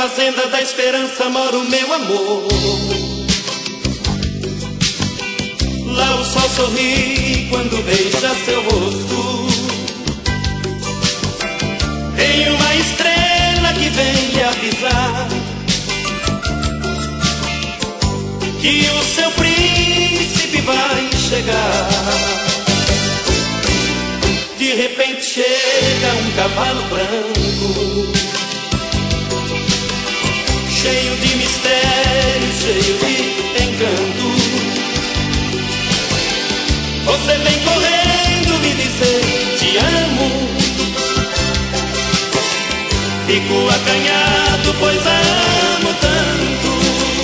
fazenda da esperança mora o meu amor. Lá o sol sorri quando beija seu rosto. Tem uma estrela que vem lhe avisar que o seu príncipe vai chegar. De repente chega um cavalo branco, cheio de mistério, cheio de encanto. Você vem correndo me dizer te amo. Fico acanhado, pois a amo tanto.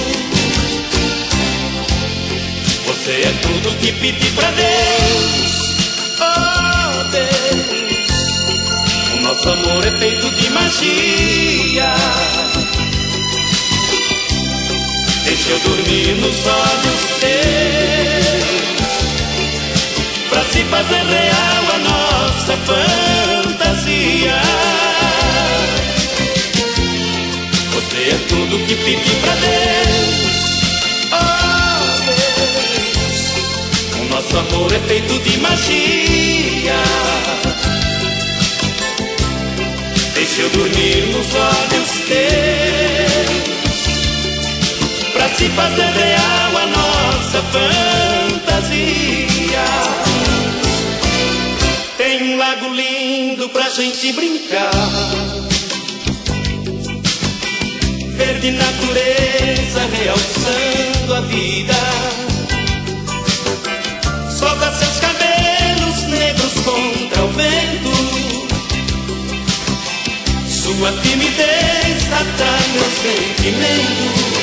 Você é tudo que pedi pra Deus. Oh Deus, o nosso amor é feito de magia. Deixa eu dormir nos olhos teus, pra se fazer real a nossa fantasia. Você é tudo que pedi pra Deus. Oh Deus, o nosso amor é feito de magia. Deixa eu dormir nos olhos teus, pra se fazer real a nossa fantasia. Tem um lago lindo pra gente brincar, verde natureza realçando a vida. Solta seus cabelos negros contra o vento, sua timidez atrai meus sentimentos.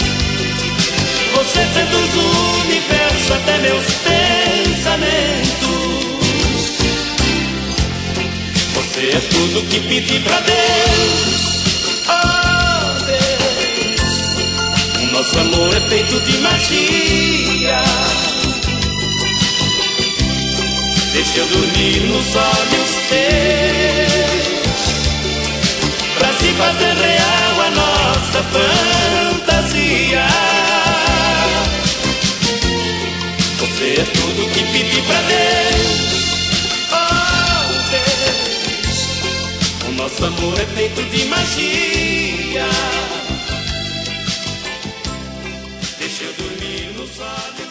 Você seduz o universo até meus pensamentos. Você é tudo que pedi pra Deus. Oh Deus, o nosso amor é feito de magia. Deixa eu dormir nos olhos teus, pra se fazer real a nossa fantasia. Você é tudo que pedi pra Deus. Oh Deus, o nosso amor é feito de magia. Deixa eu dormir nos olhos.